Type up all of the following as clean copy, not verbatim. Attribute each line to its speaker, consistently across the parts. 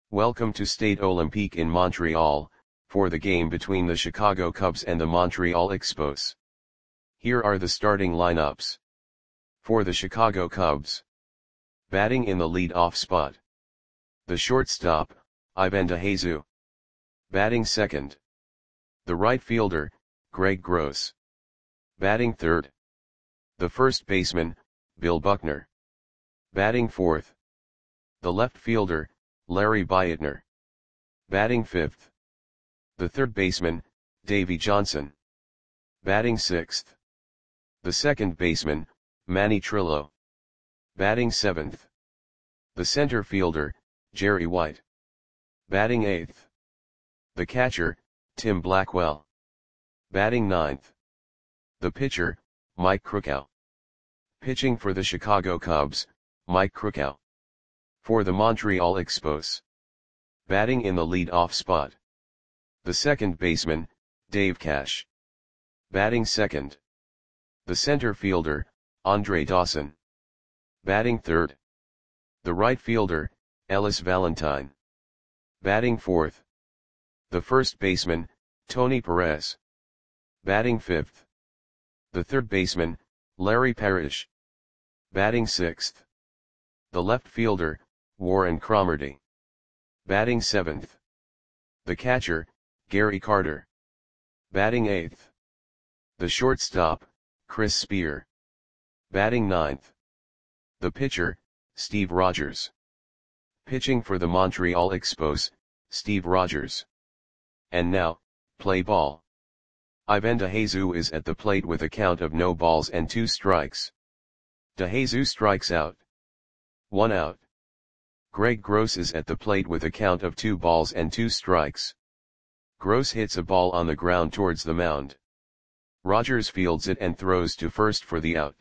Speaker 1: Welcome to Stade Olympique in Montreal, for the game between the Chicago Cubs and the Montreal Expos. Here are the starting lineups. For the Chicago Cubs. Batting in the lead-off spot. The shortstop, Ivan DeJesus. Batting second. The right fielder, Greg Gross. Batting third. The first baseman, Bill Buckner. Batting fourth. The left fielder, Larry Beitner. Batting fifth. The third baseman, Davey Johnson. Batting sixth. The second baseman, Manny Trillo. Batting seventh. The center fielder, Jerry White. Batting eighth. The catcher, Tim Blackwell. Batting ninth. The pitcher, Mike Krukow. Pitching for the Chicago Cubs, Mike Krukow. For the Montreal Expos. Batting in the lead-off spot. The second baseman, Dave Cash. Batting second. The center fielder, Andre Dawson. Batting third. The right fielder, Ellis Valentine. Batting fourth. The first baseman, Tony Perez. Batting fifth. The third baseman, Larry Parrish. Batting sixth. The left fielder, Warren Cromartie. Batting seventh. The catcher, Gary Carter. Batting eighth. The shortstop, Chris Spear. Batting ninth. The pitcher, Steve Rogers. Pitching for the Montreal Expos, Steve Rogers. And now, play ball. Ivan DeJesus is at the plate with a count of no balls and 2 strikes. DeJesus strikes out. 1 out. Greg Gross is at the plate with a count of 2 balls and 2 strikes. Gross hits a ball on the ground towards the mound. Rogers fields it and throws to first for the out.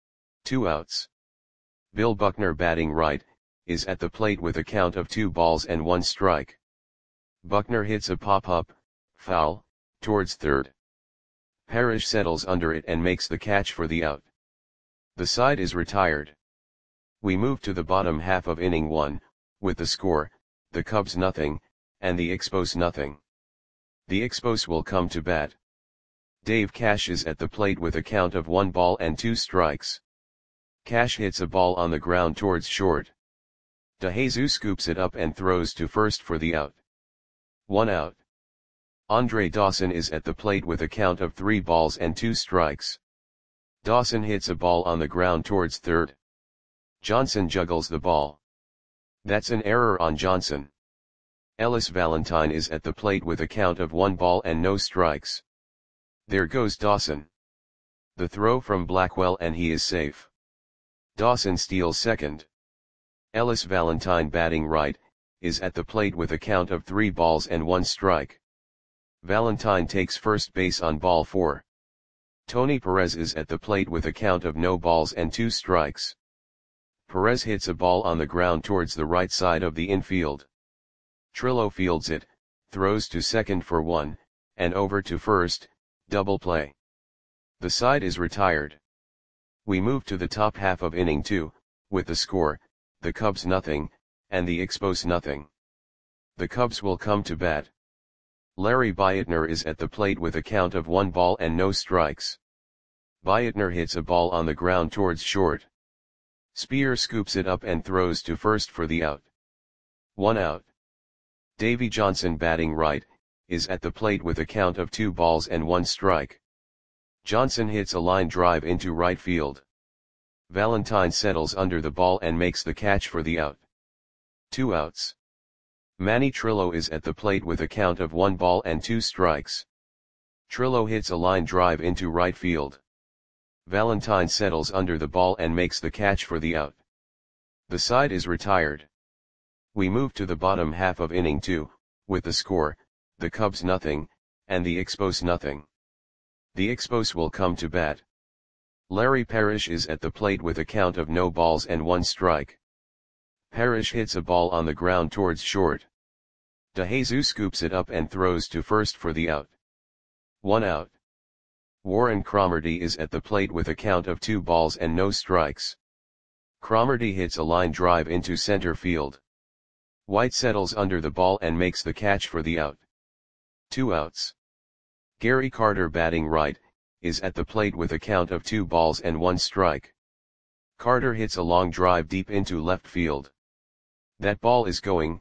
Speaker 1: 2 outs. Bill Buckner, batting right, is at the plate with a count of 2 balls and 1 strike. Buckner hits a pop-up, foul, towards third. Parrish settles under it and makes the catch for the out. The side is retired. We move to the bottom half of inning 1, with the score, the Cubs nothing, and the Expos nothing. The Expos will come to bat. Dave Cash is at the plate with a count of 1 ball and 2 strikes. Cash hits a ball on the ground towards short. DeJesus scoops it up and throws to first for the out. 1 out. Andre Dawson is at the plate with a count of 3 balls and 2 strikes. Dawson hits a ball on the ground towards third. Johnson juggles the ball. That's an error on Johnson. Ellis Valentine is at the plate with a count of 1 ball and no strikes. There goes Dawson. The throw from Blackwell and he is safe. Dawson steals second. Ellis Valentine, batting right, is at the plate with a count of 3 balls and 1 strike. Valentine takes first base on ball 4. Tony Perez is at the plate with a count of no balls and 2 strikes. Perez hits a ball on the ground towards the right side of the infield. Trillo fields it, throws to second for 1, and over to first, double play. The side is retired. We move to the top half of inning 2, with the score, the Cubs nothing, and the Expos nothing. The Cubs will come to bat. Larry Beitner is at the plate with a count of 1 ball and no strikes. Beitner hits a ball on the ground towards short. Spear scoops it up and throws to first for the out. 1 out. Davey Johnson, batting right, is at the plate with a count of 2 balls and 1 strike. Johnson hits a line drive into right field. Valentine settles under the ball and makes the catch for the out. 2 outs. Manny Trillo is at the plate with a count of 1 ball and 2 strikes. Trillo hits a line drive into right field. Valentine settles under the ball and makes the catch for the out. The side is retired. We move to the bottom half of inning 2, with the score, the Cubs nothing, and the Expos nothing. The Expos will come to bat. Larry Parrish is at the plate with a count of no balls and 1 strike. Parrish hits a ball on the ground towards short. DeJesus scoops it up and throws to first for the out. 1 out. Warren Cromartie is at the plate with a count of 2 balls and no strikes. Cromartie hits a line drive into center field. White settles under the ball and makes the catch for the out. 2 outs. Gary Carter batting right, is at the plate with a count of 2 balls and 1 strike. Carter hits a long drive deep into left field. That ball is going,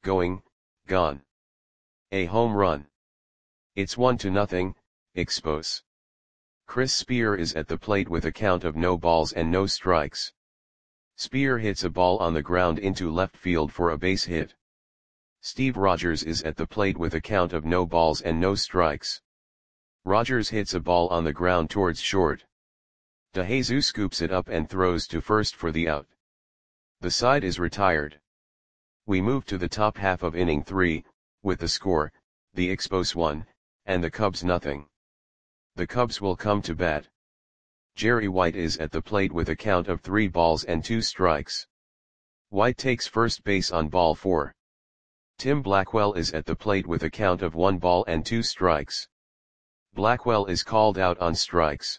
Speaker 1: gone. A home run. It's 1-0, Expos. Chris Spear is at the plate with a count of no balls and no strikes. Spear hits a ball on the ground into left field for a base hit. Steve Rogers is at the plate with a count of no balls and no strikes. Rogers hits a ball on the ground towards short. DeJesus scoops it up and throws to first for the out. The side is retired. We move to the top half of inning 3, with the score, the Expos 1, and the Cubs nothing. The Cubs will come to bat. Jerry White is at the plate with a count of 3 balls and 2 strikes. White takes first base on ball 4. Tim Blackwell is at the plate with a count of 1 ball and 2 strikes. Blackwell is called out on strikes.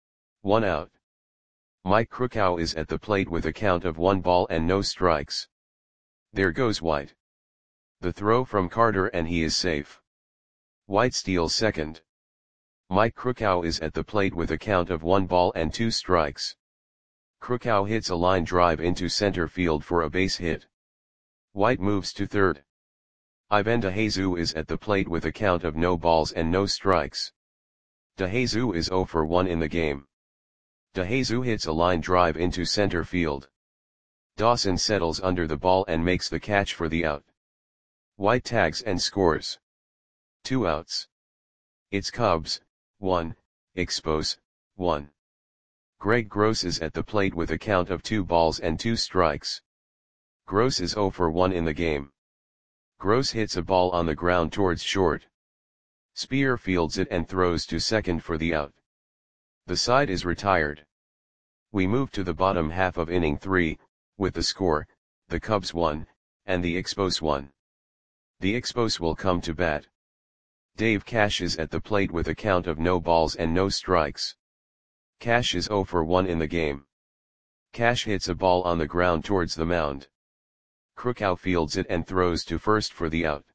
Speaker 1: 1 out. Mike Krukow is at the plate with a count of 1 ball and no strikes. There goes White. The throw from Carter and he is safe. White steals second. Mike Krukow is at the plate with a count of 1 ball and 2 strikes. Krukow hits a line drive into center field for a base hit. White moves to third. Ivan DeJesus is at the plate with a count of no balls and no strikes. DeJesus is 0 for 1 in the game. DeJesus hits a line drive into center field. Dawson settles under the ball and makes the catch for the out. White tags and scores. 2 outs. It's Cubs, 1, Expos, 1. Greg Gross is at the plate with a count of 2 balls and 2 strikes. Gross is 0 for 1 in the game. Gross hits a ball on the ground towards short. Spear fields it and throws to second for the out. The side is retired. We move to the bottom half of inning 3, with the score, the Cubs 1, and the Expos 1. The Expos will come to bat. Dave Cash is at the plate with a count of no balls and no strikes. Cash is 0 for 1 in the game. Cash hits a ball on the ground towards the mound. Krukow fields it and throws to first for the out.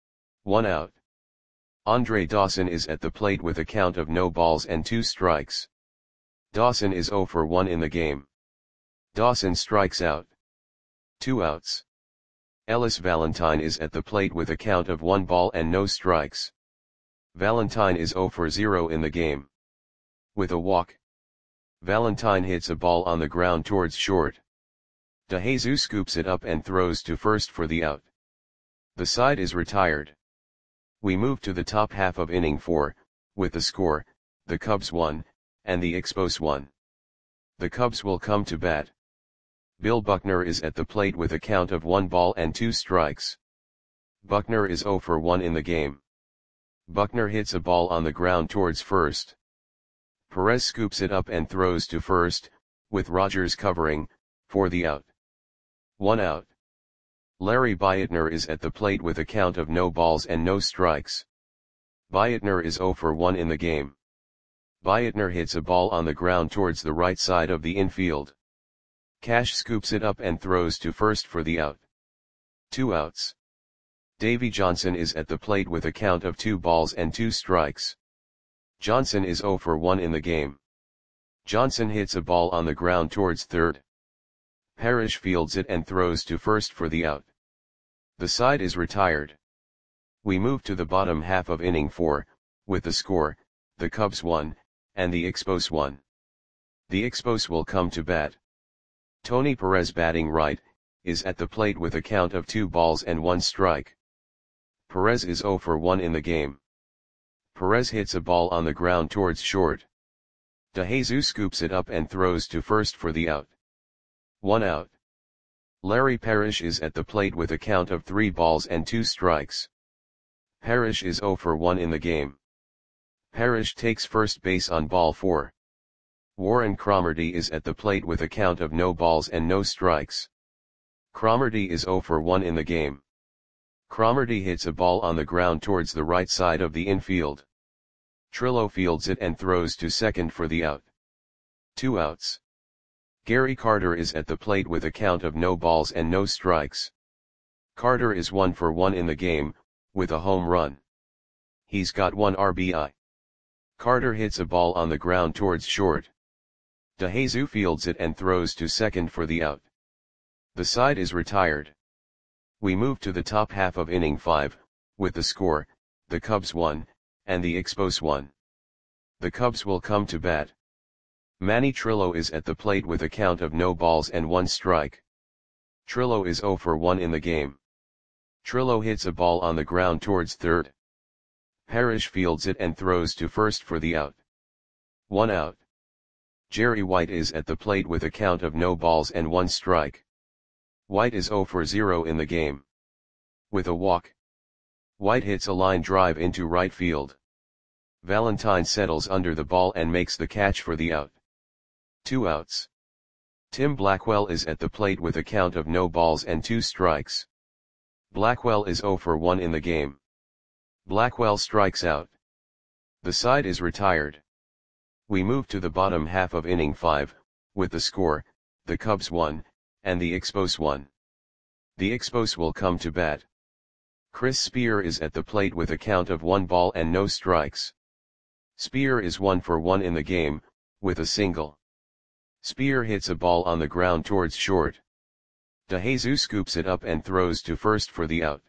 Speaker 1: 1 out. Andre Dawson is at the plate with a count of no balls and 2 strikes. Dawson is 0 for 1 in the game. Dawson strikes out. 2 outs. Ellis Valentine is at the plate with a count of 1 ball and no strikes. Valentine is 0 for 0 in the game. With a walk. Valentine hits a ball on the ground towards short. DeJesus scoops it up and throws to first for the out. The side is retired. We move to the top half of inning 4, with the score, the Cubs 1, and the Expos 1. The Cubs will come to bat. Bill Buckner is at the plate with a count of 1 ball and 2 strikes. Buckner is 0 for 1 in the game. Buckner hits a ball on the ground towards first. Perez scoops it up and throws to first, with Rogers covering, for the out. 1 out. Larry Beitner is at the plate with a count of no balls and no strikes. Beitner is 0 for 1 in the game. Beitner hits a ball on the ground towards the right side of the infield. Cash scoops it up and throws to first for the out. 2 outs. Davey Johnson is at the plate with a count of 2 balls and 2 strikes. Johnson is 0 for 1 in the game. Johnson hits a ball on the ground towards third. Parrish fields it and throws to first for the out. The side is retired. We move to the bottom half of inning 4, with the score, the Cubs 1, and the Expos 1. The Expos will come to bat. Tony Perez batting right, is at the plate with a count of 2 balls and 1 strike. Perez is 0 for 1 in the game. Perez hits a ball on the ground towards short. DeJesus scoops it up and throws to first for the out. 1 out. Larry Parrish is at the plate with a count of 3 balls and 2 strikes. Parrish is 0 for 1 in the game. Parrish takes first base on ball 4. Warren Cromartie is at the plate with a count of no balls and no strikes. Cromartie is 0 for 1 in the game. Cromartie hits a ball on the ground towards the right side of the infield. Trillo fields it and throws to second for the out. 2 outs. Gary Carter is at the plate with a count of no balls and no strikes. Carter is 1 for 1 in the game, with a home run. He's got 1 RBI. Carter hits a ball on the ground towards short. DeJesus fields it and throws to second for the out. The side is retired. We move to the top half of inning 5, with the score, the Cubs 1, and the Expos 1. The Cubs will come to bat. Manny Trillo is at the plate with a count of no balls and 1 strike. Trillo is 0 for 1 in the game. Trillo hits a ball on the ground towards third. Parrish fields it and throws to first for the out. 1 out. Jerry White is at the plate with a count of no balls and 1 strike. White is 0 for 0 in the game. With a walk, White hits a line drive into right field. Valentine settles under the ball and makes the catch for the out. 2 outs. Tim Blackwell is at the plate with a count of no balls and 2 strikes. Blackwell is 0 for 1 in the game. Blackwell strikes out. The side is retired. We move to the bottom half of inning 5, with the score, the Cubs 1, and the Expos 1. The Expos will come to bat. Chris Spear is at the plate with a count of 1 ball and no strikes. Spear is 1 for 1 in the game, with a single. Spear hits a ball on the ground towards short. DeJesus scoops it up and throws to first for the out.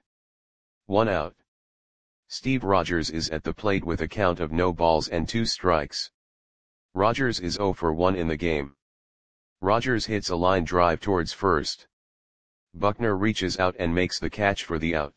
Speaker 1: 1 out. Steve Rogers is at the plate with a count of no balls and 2 strikes. Rogers is 0 for 1 in the game. Rogers hits a line drive towards first. Buckner reaches out and makes the catch for the out.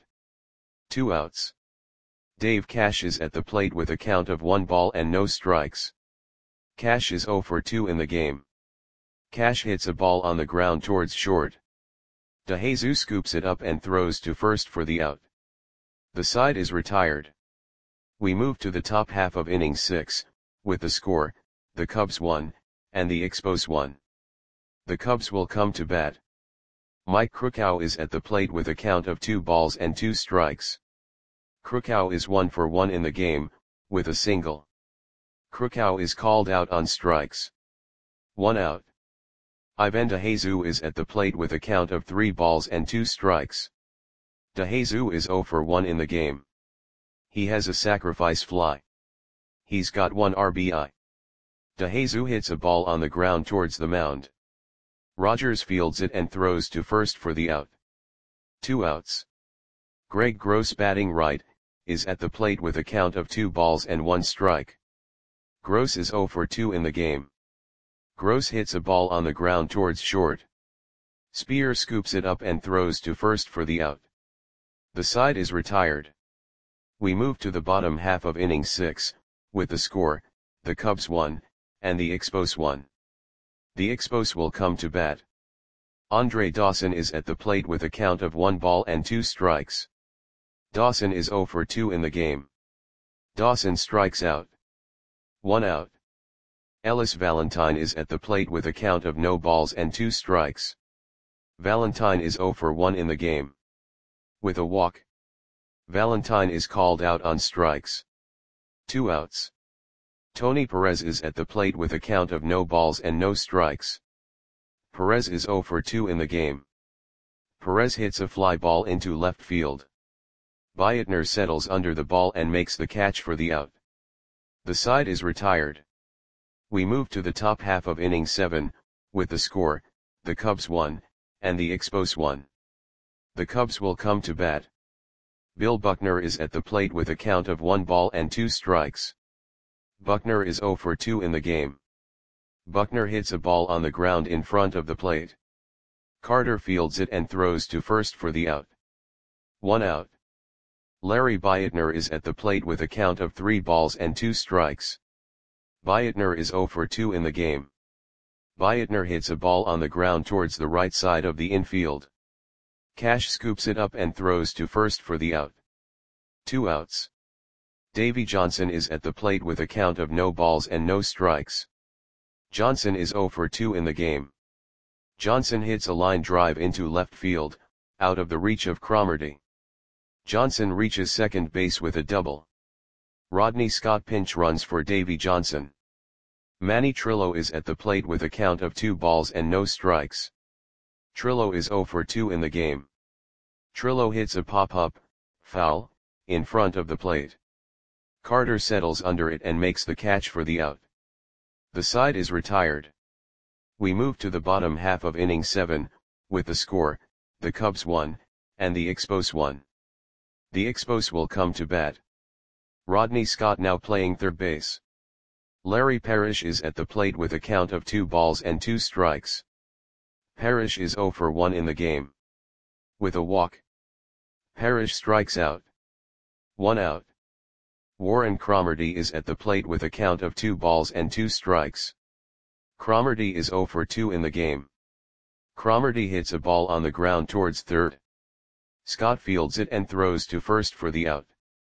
Speaker 1: 2 outs. Dave Cash is at the plate with a count of 1 ball and no strikes. Cash is 0 for 2 in the game. Cash hits a ball on the ground towards short. DeJesus scoops it up and throws to first for the out. The side is retired. We move to the top half of inning 6, with the score, the Cubs 1, and the Expos 1. The Cubs will come to bat. Mike Krukow is at the plate with a count of 2 balls and 2 strikes. Krukow is 1 for 1 in the game, with a single. Krukow is called out on strikes. 1 out. Ivan DeJesus is at the plate with a count of 3 balls and 2 strikes. DeJesus is 0 for 1 in the game. He has a sacrifice fly. He's got 1 RBI. DeJesus hits a ball on the ground towards the mound. Rogers fields it and throws to first for the out. 2 outs. Greg Gross, batting right, is at the plate with a count of 2 balls and 1 strike. Gross is 0 for 2 in the game. Gross hits a ball on the ground towards short. Spear scoops it up and throws to first for the out. The side is retired. We move to the bottom half of inning 6, with the score, the Cubs 1, and the Expos 1. The Expos will come to bat. Andre Dawson is at the plate with a count of 1 ball and 2 strikes. Dawson is 0 for 2 in the game. Dawson strikes out. 1 out. Ellis Valentine is at the plate with a count of no balls and 2 strikes. Valentine is 0 for 1 in the game. With a walk, Valentine is called out on strikes. 2 outs. Tony Perez is at the plate with a count of no balls and no strikes. Perez is 0 for 2 in the game. Perez hits a fly ball into left field. Beitner settles under the ball and makes the catch for the out. The side is retired. We move to the top half of inning 7, with the score, the Cubs 1, and the Expos 1. The Cubs will come to bat. Bill Buckner is at the plate with a count of 1 ball and 2 strikes. Buckner is 0 for 2 in the game. Buckner hits a ball on the ground in front of the plate. Carter fields it and throws to first for the out. 1 out. Larry Beitner is at the plate with a count of 3 balls and 2 strikes. Beitner is 0 for 2 in the game. Beitner hits a ball on the ground towards the right side of the infield. Cash scoops it up and throws to first for the out. 2 outs. Davey Johnson is at the plate with a count of no balls and no strikes. Johnson is 0 for 2 in the game. Johnson hits a line drive into left field, out of the reach of Cromartie. Johnson reaches second base with a double. Rodney Scott pinch runs for Davey Johnson. Manny Trillo is at the plate with a count of 2 balls and no strikes. Trillo is 0 for 2 in the game. Trillo hits a pop-up, foul, in front of the plate. Carter settles under it and makes the catch for the out. The side is retired. We move to the bottom half of inning 7, with the score, the Cubs 1, and the Expos 1. The Expos will come to bat. Rodney Scott now playing third base. Larry Parrish is at the plate with a count of 2 balls and 2 strikes. Parrish is 0 for 1 in the game. With a walk, Parrish strikes out. 1 out. Warren Cromartie is at the plate with a count of 2 balls and 2 strikes. Cromartie is 0 for 2 in the game. Cromartie hits a ball on the ground towards third. Scott fields it and throws to first for the out.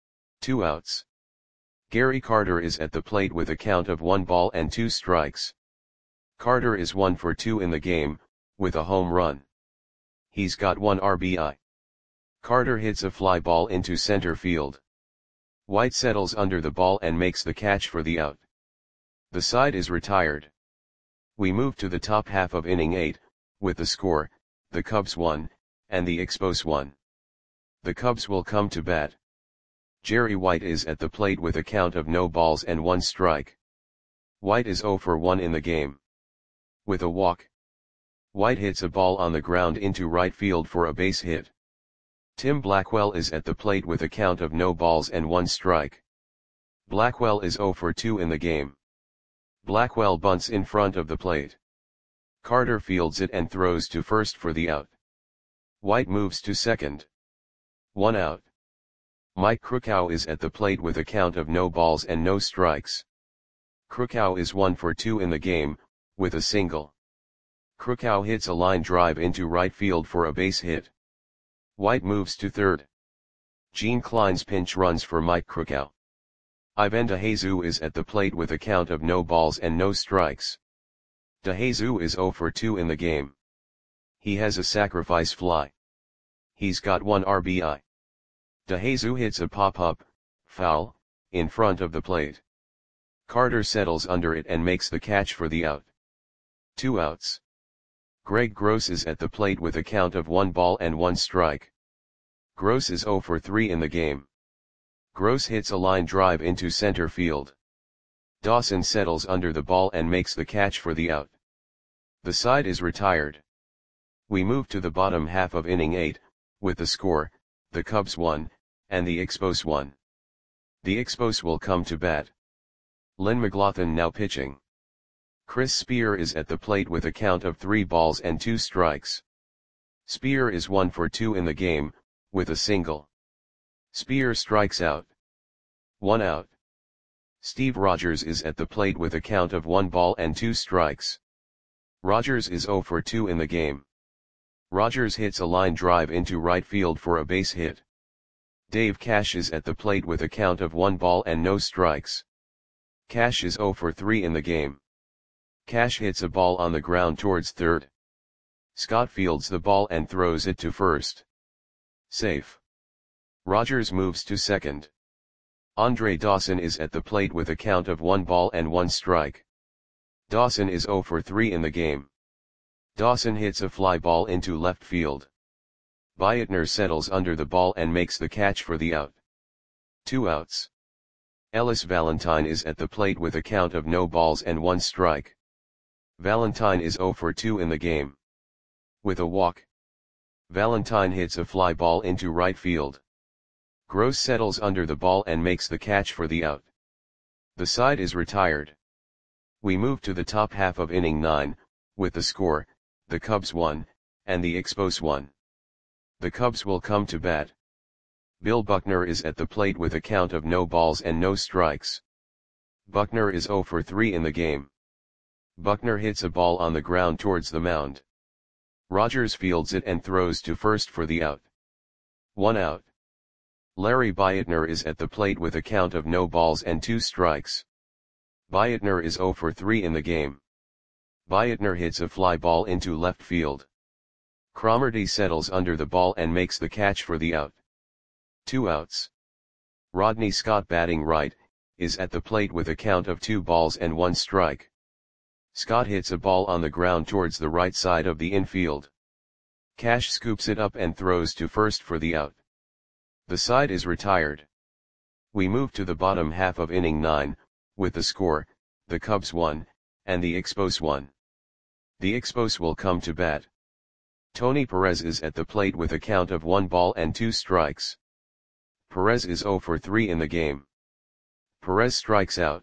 Speaker 1: 2 outs. Gary Carter is at the plate with a count of 1 ball and 2 strikes. Carter is 1 for 2 in the game, with a home run. He's got 1 RBI. Carter hits a fly ball into center field. White settles under the ball and makes the catch for the out. The side is retired. We move to the top half of inning 8, with the score, the Cubs 1, and the Expos 1. The Cubs will come to bat. Jerry White is at the plate with a count of no balls and 1 strike. White is 0 for 1 in the game. With a walk, White hits a ball on the ground into right field for a base hit. Tim Blackwell is at the plate with a count of no balls and 1 strike. Blackwell is 0 for 2 in the game. Blackwell bunts in front of the plate. Carter fields it and throws to first for the out. White moves to second. 1 out. Mike Krukow is at the plate with a count of no balls and no strikes. Krukow is 1 for 2 in the game, with a single. Krukow hits a line drive into right field for a base hit. White moves to third. Gene Klein's pinch runs for Mike Krukow. Ivan DeJesus is at the plate with a count of no balls and no strikes. DeJesus is 0 for 2 in the game. He has a sacrifice fly. He's got 1 RBI. DeJesus hits a pop-up, foul, in front of the plate. Carter settles under it and makes the catch for the out. 2 outs. Greg Gross is at the plate with a count of 1 ball and 1 strike. Gross is 0 for 3 in the game. Gross hits a line drive into center field. Dawson settles under the ball and makes the catch for the out. The side is retired. We move to the bottom half of inning 8, with the score, the Cubs 1, and the Expos 1. The Expos will come to bat. Lynn McLaughlin now pitching. Chris Spear is at the plate with a count of 3 balls and 2 strikes. Spear is 1 for 2 in the game, with a single. Spear strikes out. 1 out. Steve Rogers is at the plate with a count of 1 ball and 2 strikes. Rogers is 0 for 2 in the game. Rogers hits a line drive into right field for a base hit. Dave Cash is at the plate with a count of 1 ball and no strikes. Cash is 0 for 3 in the game. Cash hits a ball on the ground towards third. Scott fields the ball and throws it to first. Safe. Rogers moves to second. Andre Dawson is at the plate with a count of 1 ball and 1 strike. Dawson is 0 for 3 in the game. Dawson hits a fly ball into left field. Beitner settles under the ball and makes the catch for the out. 2 outs. Ellis Valentine is at the plate with a count of no balls and 1 strike. Valentine is 0 for 2 in the game. With a walk, Valentine hits a fly ball into right field. Gross settles under the ball and makes the catch for the out. The side is retired. We move to the top half of inning 9, with the score, the Cubs 1, and the Expos 1. The Cubs will come to bat. Bill Buckner is at the plate with a count of no balls and no strikes. Buckner is 0 for 3 in the game. Buckner hits a ball on the ground towards the mound. Rogers fields it and throws to first for the out. 1 out. Larry Beitner is at the plate with a count of no balls and 2 strikes. Beitner is 0 for 3 in the game. Beitner hits a fly ball into left field. Cromartie settles under the ball and makes the catch for the out. 2 outs. Rodney Scott batting right, is at the plate with a count of 2 balls and 1 strike. Scott hits a ball on the ground towards the right side of the infield. Cash scoops it up and throws to first for the out. The side is retired. We move to the bottom half of inning 9, with the score, the Cubs 1, and the Expos 1. The Expos will come to bat. Tony Perez is at the plate with a count of 1 ball and 2 strikes. Perez is 0 for 3 in the game. Perez strikes out.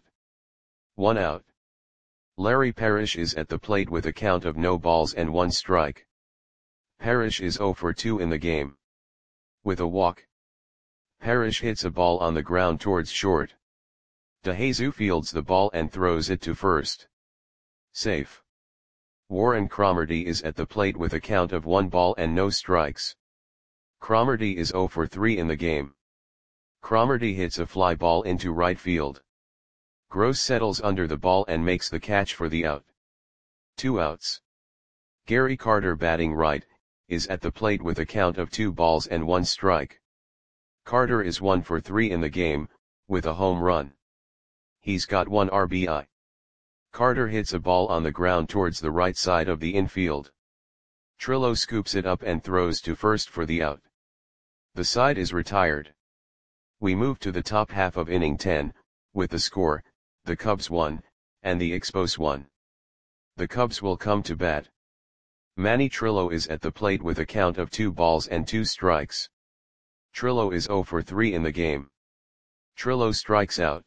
Speaker 1: 1 out. Larry Parrish is at the plate with a count of no balls and 1 strike. Parrish is 0 for 2 in the game. With a walk. Parrish hits a ball on the ground towards short. DeJesus fields the ball and throws it to first. Safe. Warren Cromartie is at the plate with a count of 1 ball and no strikes. Cromartie is 0 for 3 in the game. Cromartie hits a fly ball into right field. Gross settles under the ball and makes the catch for the out. 2 outs. Gary Carter, batting right, is at the plate with a count of 2 balls and 1 strike. Carter is 1 for 3 in the game, with a home run. He's got 1 RBI. Carter hits a ball on the ground towards the right side of the infield. Trillo scoops it up and throws to first for the out. The side is retired. We move to the top half of inning 10, with the score, the Cubs 1, and the Expos 1. The Cubs will come to bat. Manny Trillo is at the plate with a count of 2 balls and 2 strikes. Trillo is 0 for 3 in the game. Trillo strikes out.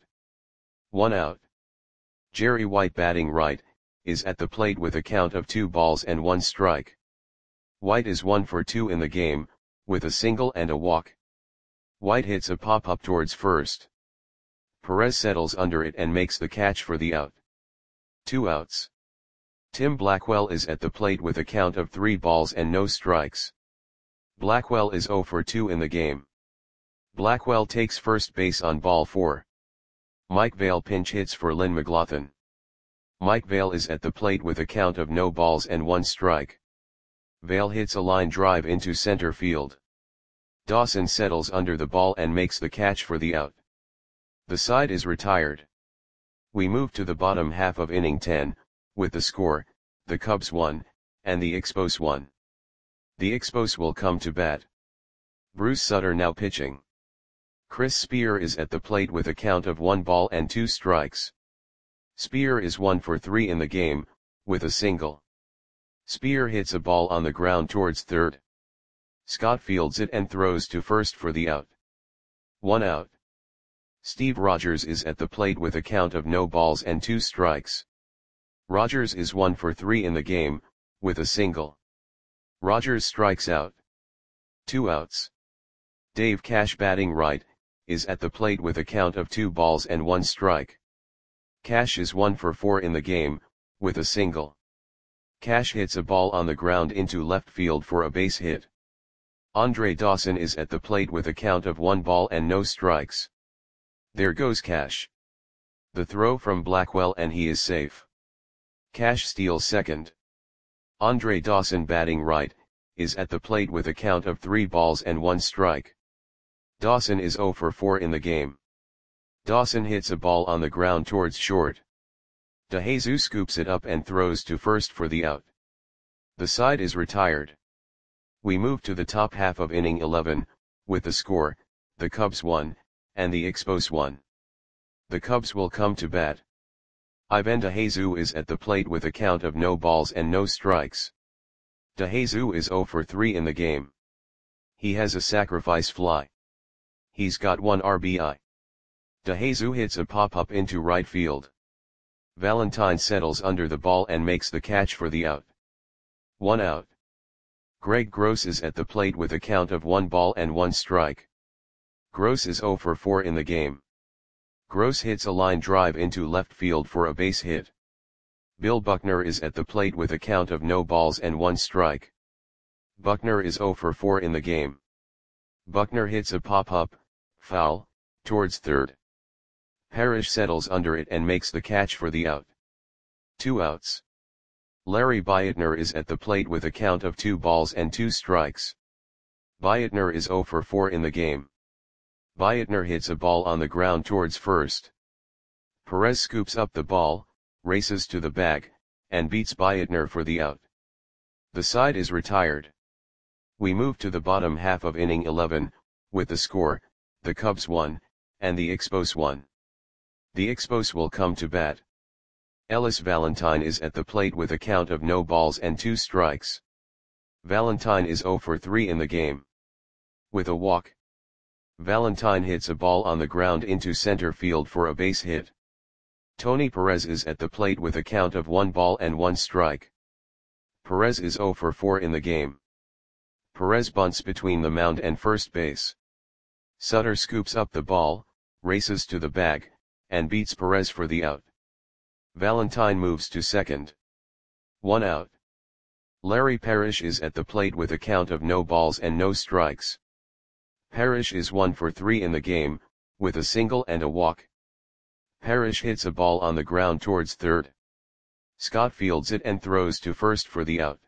Speaker 1: 1 out. Jerry White, batting right, is at the plate with a count of 2 balls and 1 strike. White is 1 for 2 in the game, with a single and a walk. White hits a pop-up towards first. Perez settles under it and makes the catch for the out. 2 outs. Tim Blackwell is at the plate with a count of 3 balls and no strikes. Blackwell is 0 for 2 in the game. Blackwell takes first base on ball 4. Mike Vail pinch hits for Lynn McLaughlin. Mike Vail is at the plate with a count of no balls and 1 strike. Vail hits a line drive into center field. Dawson settles under the ball and makes the catch for the out. The side is retired. We move to the bottom half of inning 10, with the score, the Cubs 1, and the Expos 1. The Expos will come to bat. Bruce Sutter now pitching. Chris Spear is at the plate with a count of 1 ball and 2 strikes. Spear is 1 for 3 in the game, with a single. Spear hits a ball on the ground towards third. Scott fields it and throws to first for the out. 1 out. Steve Rogers is at the plate with a count of no balls and 2 strikes. Rogers is 1 for 3 in the game, with a single. Rogers strikes out. 2 outs. Dave Cash, batting right, is at the plate with a count of 2 balls and 1 strike. Cash is 1 for 4 in the game, with a single. Cash hits a ball on the ground into left field for a base hit. Andre Dawson is at the plate with a count of 1 ball and no strikes. There goes Cash. The throw from Blackwell and he is safe. Cash steals second. Andre Dawson, batting right, is at the plate with a count of 3 balls and 1 strike. Dawson is 0 for 4 in the game. Dawson hits a ball on the ground towards short. DeJesus scoops it up and throws to first for the out. The side is retired. We move to the top half of inning 11, with the score, the Cubs 1, and the Expos 1. The Cubs will come to bat. Ivan DeJesus is at the plate with a count of no balls and no strikes. DeJesus is 0 for 3 in the game. He has a sacrifice fly. He's got 1 RBI. DeJesus hits a pop-up into right field. Valentine settles under the ball and makes the catch for the out. 1 out. Greg Gross is at the plate with a count of 1 ball and 1 strike. Gross is 0 for 4 in the game. Gross hits a line drive into left field for a base hit. Bill Buckner is at the plate with a count of no balls and 1 strike. Buckner is 0 for 4 in the game. Buckner hits a pop-up, foul, towards third. Parrish settles under it and makes the catch for the out. 2 outs. Larry Beitner is at the plate with a count of 2 balls and 2 strikes. Beitner is 0 for 4 in the game. Beitner hits a ball on the ground towards first. Perez scoops up the ball, races to the bag, and beats Beitner for the out. The side is retired. We move to the bottom half of inning 11, with the score, the Cubs 1, and the Expos 1. The Expos will come to bat. Ellis Valentine is at the plate with a count of no balls and 2 strikes. Valentine is 0 for 3 in the game. With a walk, Valentine hits a ball on the ground into center field for a base hit. Tony Perez is at the plate with a count of 1 ball and 1 strike. Perez is 0 for 4 in the game. Perez bunts between the mound and first base. Sutter scoops up the ball, races to the bag, and beats Perez for the out. Valentine moves to second. 1 out. Larry Parrish is at the plate with a count of no balls and no strikes. Parrish is 1 for 3 in the game, with a single and a walk. Parrish hits a ball on the ground towards third. Scott fields it and throws to first for the out.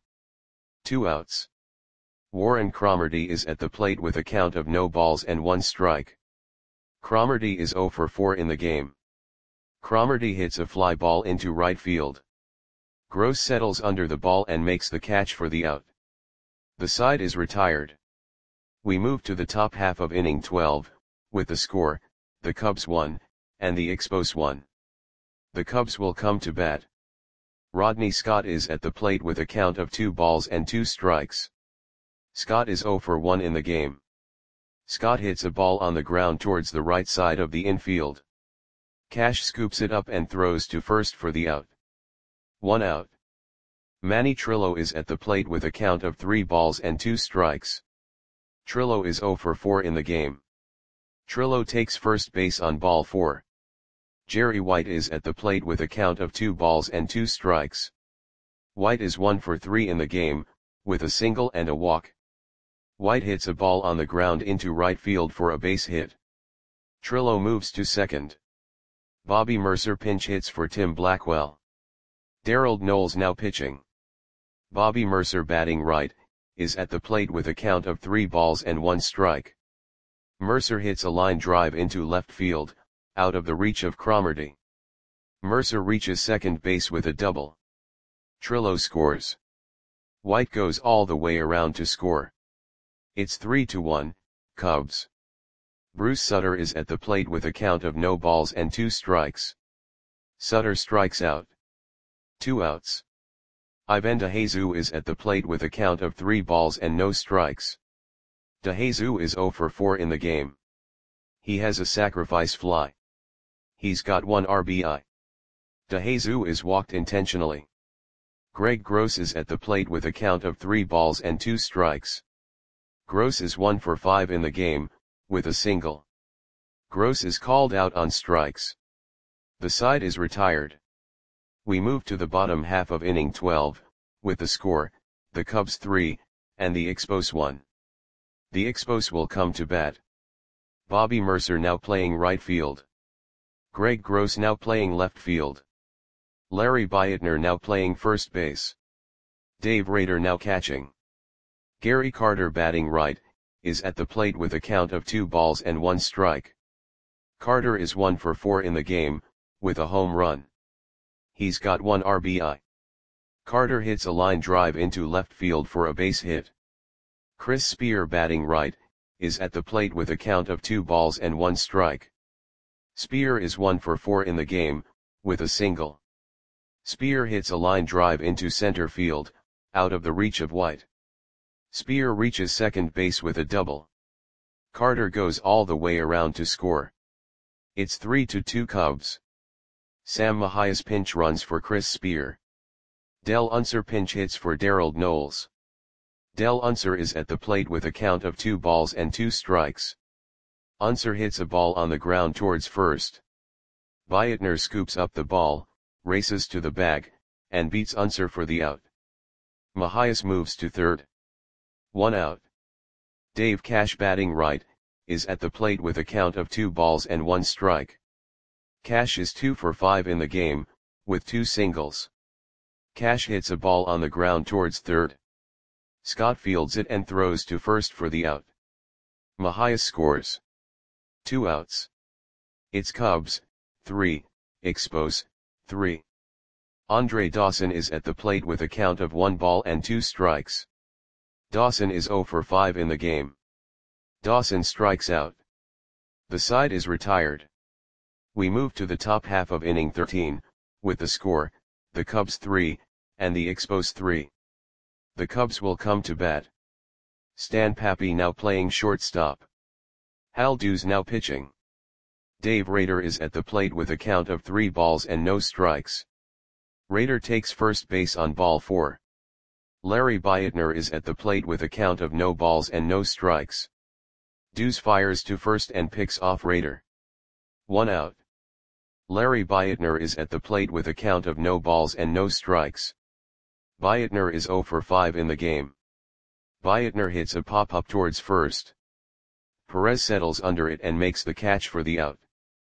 Speaker 1: 2 outs. Warren Cromartie is at the plate with a count of no balls and 1 strike. Cromartie is 0 for 4 in the game. Cromartie hits a fly ball into right field. Gross settles under the ball and makes the catch for the out. The side is retired. We move to the top half of inning 12, with the score, the Cubs 1, and the Expos 1. The Cubs will come to bat. Rodney Scott is at the plate with a count of 2 balls and 2 strikes. Scott is 0 for 1 in the game. Scott hits a ball on the ground towards the right side of the infield. Cash scoops it up and throws to first for the out. 1 out. Manny Trillo is at the plate with a count of 3 balls and 2 strikes. Trillo is 0 for 4 in the game. Trillo takes first base on ball 4. Jerry White is at the plate with a count of 2 balls and 2 strikes. White is 1 for 3 in the game, with a single and a walk. White hits a ball on the ground into right field for a base hit. Trillo moves to second. Bobby Mercer pinch hits for Tim Blackwell. Darold Knowles now pitching. Bobby Mercer batting right, is at the plate with a count of 3 balls and 1 strike. Mercer hits a line drive into left field, out of the reach of Cromartie. Mercer reaches second base with a double. Trillo scores. White goes all the way around to score. It's 3-1, Cubs. Bruce Sutter is at the plate with a count of no balls and 2 strikes. Sutter strikes out. 2 outs. Ivan DeJesus is at the plate with a count of 3 balls and no strikes. DeJesus is 0 for 4 in the game. He has a sacrifice fly. He's got 1 RBI. DeJesus is walked intentionally. Greg Gross is at the plate with a count of 3 balls and 2 strikes. Gross is 1 for 5 in the game, with a single. Gross is called out on strikes. The side is retired. We move to the bottom half of inning 12, with the score, the Cubs 3, and the Expos 1. The Expos will come to bat. Bobby Mercer now playing right field. Greg Gross now playing left field. Larry Beitner now playing first base. Dave Rader now catching. Gary Carter batting right, is at the plate with a count of 2 balls and 1 strike. Carter is 1 for 4 in the game, with a home run. He's got 1 RBI. Carter hits a line drive into left field for a base hit. Chris Spear batting right, is at the plate with a count of 2 balls and 1 strike. Spear is 1 for 4 in the game, with a single. Spear hits a line drive into center field, out of the reach of White. Spear reaches second base with a double. Carter goes all the way around to score. It's 3-2 Cubs. Sam Mahias pinch runs for Chris Spear. Del Unser pinch hits for Darold Knowles. Del Unser is at the plate with a count of 2 balls and 2 strikes. Unser hits a ball on the ground towards first. Beitner scoops up the ball, races to the bag, and beats Unser for the out. Mahias moves to third. 1 out. Dave Cash batting right, is at the plate with a count of 2 balls and 1 strike. Cash is 2 for 5 in the game, with 2 singles. Cash hits a ball on the ground towards third. Scott fields it and throws to first for the out. Mahias scores. 2 outs. It's Cubs, 3, Expos, 3. Andre Dawson is at the plate with a count of 1 ball and 2 strikes. Dawson is 0 for 5 in the game. Dawson strikes out. The side is retired. We move to the top half of inning 13, with the score, the Cubs 3, and the Expos 3. The Cubs will come to bat. Stan Papi now playing shortstop. Hal Dew's now pitching. Dave Rader is at the plate with a count of 3 balls and no strikes. Rader takes first base on ball 4. Larry Beitner is at the plate with a count of no balls and no strikes. Dews fires to first and picks off Rader. 1 out. Larry Beitner is at the plate with a count of no balls and no strikes. Beitner is 0 for 5 in the game. Beitner hits a pop-up towards first. Perez settles under it and makes the catch for the out.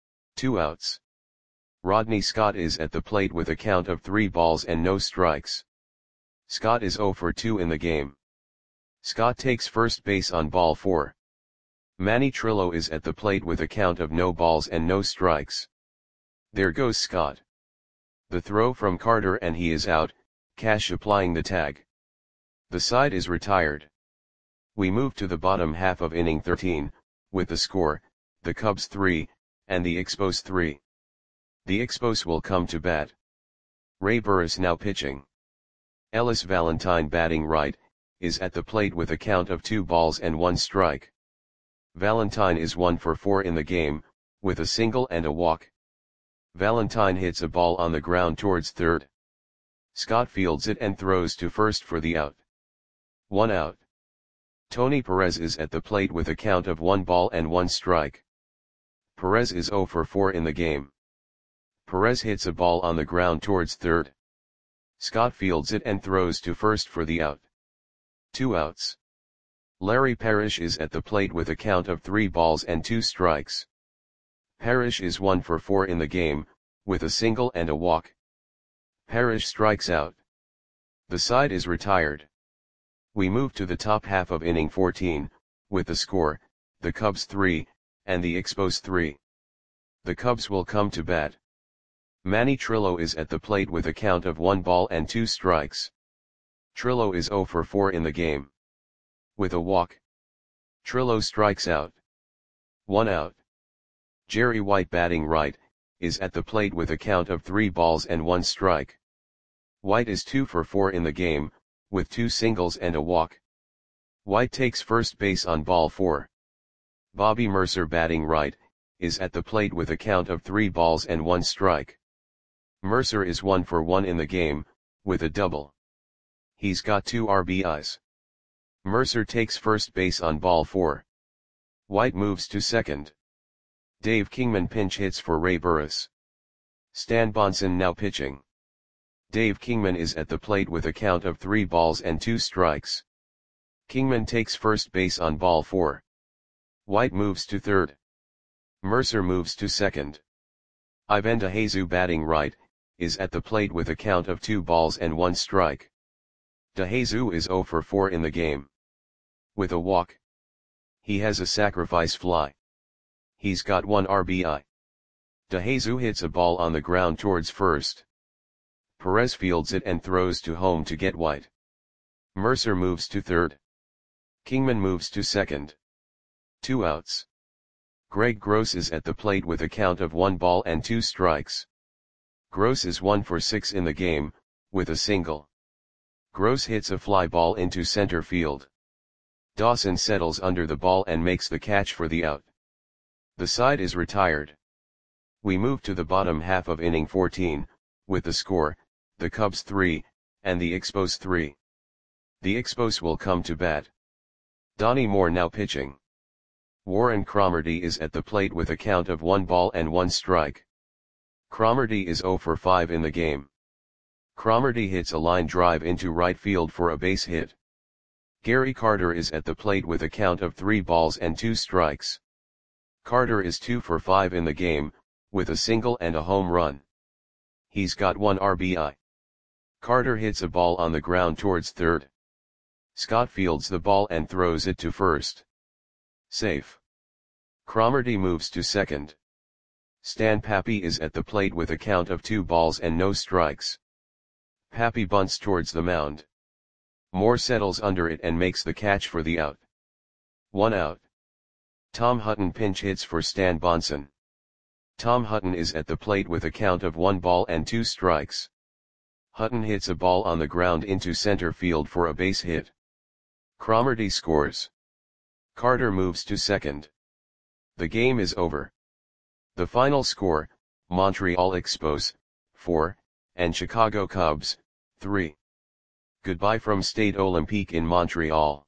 Speaker 1: 2 outs. Rodney Scott is at the plate with a count of 3 balls and no strikes. Scott is 0 for 2 in the game. Scott takes first base on ball 4. Manny Trillo is at the plate with a count of no balls and no strikes. There goes Scott. The throw from Carter and he is out, Cash applying the tag. The side is retired. We move to the bottom half of inning 13, with the score, the Cubs 3, and the Expos 3. The Expos will come to bat. Ray Burris now pitching. Ellis Valentine batting right, is at the plate with a count of 2 balls and 1 strike. Valentine is 1 for 4 in the game, with a single and a walk. Valentine hits a ball on the ground towards third. Scott fields it and throws to first for the out. 1 out. Tony Perez is at the plate with a count of 1 ball and 1 strike. Perez is 0 for 4 in the game. Perez hits a ball on the ground towards third. Scott fields it and throws to first for the out. 2 outs. Larry Parrish is at the plate with a count of 3 balls and 2 strikes. Parrish is 1 for 4 in the game, with a single and a walk. Parrish strikes out. The side is retired. We move to the top half of inning 14, with the score, the Cubs 3, and the Expos 3. The Cubs will come to bat. Manny Trillo is at the plate with a count of 1 ball and 2 strikes. Trillo is 0 for 4 in the game. With a walk. Trillo strikes out. 1 out. Jerry White batting right, is at the plate with a count of 3 balls and 1 strike. White is 2 for 4 in the game, with 2 singles and a walk. White takes first base on ball 4. Bobby Mercer batting right, is at the plate with a count of 3 balls and 1 strike. Mercer is 1 for 1 in the game, with a double. He's got 2 RBIs. Mercer takes first base on ball 4. White moves to second. Dave Kingman pinch hits for Ray Burris. Stan Bonson now pitching. Dave Kingman is at the plate with a count of 3 balls and 2 strikes. Kingman takes first base on ball 4. White moves to third. Mercer moves to second. Ivan DeJesus batting right, is at the plate with a count of 2 balls and 1 strike. DeJesus is 0 for 4 in the game. With a walk. He has a sacrifice fly. He's got 1 RBI. DeJesus hits a ball on the ground towards first. Perez fields it and throws to home to get White. Mercer moves to third. Kingman moves to second. 2 outs. Greg Gross is at the plate with a count of 1 ball and 2 strikes. Gross is 1 for 6 in the game, with a single. Gross hits a fly ball into center field. Dawson settles under the ball and makes the catch for the out. The side is retired. We move to the bottom half of inning 14, with the score, the Cubs 3, and the Expos 3. The Expos will come to bat. Donnie Moore now pitching. Warren Cromartie is at the plate with a count of 1 ball and 1 strike. Cromartie is 0 for 5 in the game. Cromartie hits a line drive into right field for a base hit. Gary Carter is at the plate with a count of 3 balls and 2 strikes. Carter is 2 for 5 in the game, with a single and a home run. He's got 1 RBI. Carter hits a ball on the ground towards third. Scott fields the ball and throws it to first. Safe. Cromartie moves to second. Stan Papi is at the plate with a count of 2 balls and no strikes. Papi bunts towards the mound. Moore settles under it and makes the catch for the out. 1 out. Tom Hutton pinch hits for Stan Bonson. Tom Hutton is at the plate with a count of 1 ball and 2 strikes. Hutton hits a ball on the ground into center field for a base hit. Cromartie scores. Carter moves to second. The game is over. The final score, Montreal Expos, 4, and Chicago Cubs, 3. Goodbye from Stade Olympique in Montreal.